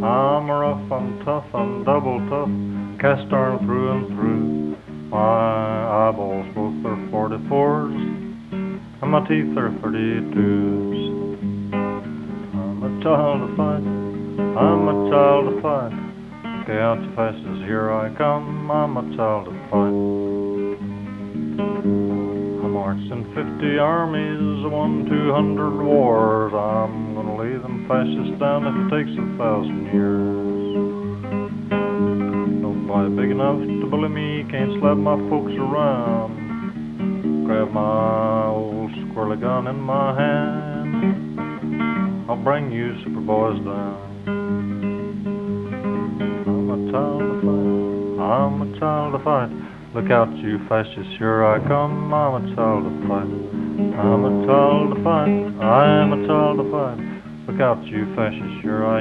I'm rough, I'm tough, I'm double tough, cast iron through and through. My eyeballs both are 44s, and my teeth are 32s. I'm a child of fight, I'm a child of fight. Okay, out your faces, here I come, I'm a child of fight. I marched in 50 armies, won 200 wars. I'm gonna lay them fascists down if it takes 1,000 years. Nobody big enough to bully me, can't slap my folks around. Grab my old squirrely gun in my hand, I'll bring you superboys down. I'm a child of fight, I'm a child of fight. Look out, you fascists, here I come, I'm a child of fight. I'm a child of fight, I'm a child of fight. Look out, you fascists, here I